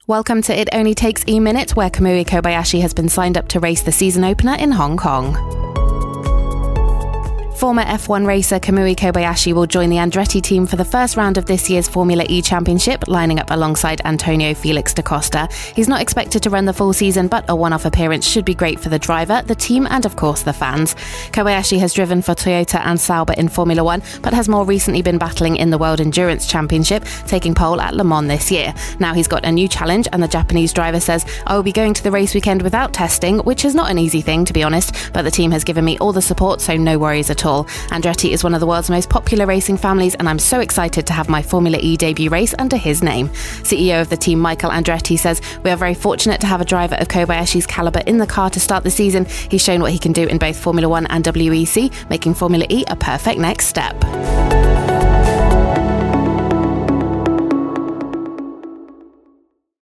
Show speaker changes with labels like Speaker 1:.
Speaker 1: Welcome to It Only Takes E-Minute, where Kamui Kobayashi has been signed up to race the season opener in Hong Kong. Former F1 racer Kamui Kobayashi will join the Andretti team for the first round of this year's Formula E Championship, lining up alongside Antonio Felix da Costa. He's not expected to run the full season, but a one-off appearance should be great for the driver, the team and of course the fans. Kobayashi has driven for Toyota and Sauber in Formula 1, but has more recently been battling in the World Endurance Championship, taking pole at Le Mans this year. Now he's got a new challenge, and the Japanese driver says, "I will be going to the race weekend without testing," which is not an easy thing, to be honest, but the team has given me all the support, so no worries at all. Andretti is one of the world's most popular racing families, and I'm so excited to have my Formula E debut race under his name. CEO of the team, Michael Andretti, says, "We are very fortunate to have a driver of Kobayashi's calibre in the car to start the season. He's shown what he can do in both Formula 1 and WEC, making Formula E a perfect next step."